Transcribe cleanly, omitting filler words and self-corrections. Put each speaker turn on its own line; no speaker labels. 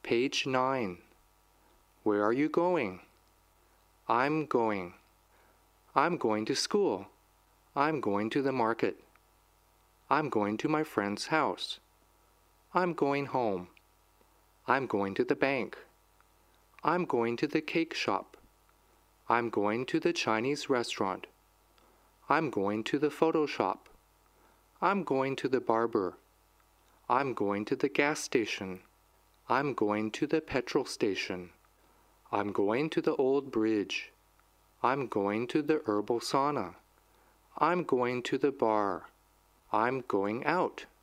Page 9. Where are you going? I'm going. I'm going to school. I'm going to the market. I'm going to my friend's house. I'm going home. I'm going to the bank. I'm going to the cake shop. I'm going to the Chinese restaurant. I'm going to the photo shop. I'm going to the barber. I'm going to the gas station. I'm going to the petrol station. I'm going to the old bridge. I'm going to the herbal sauna. I'm going to the bar. I'm going out.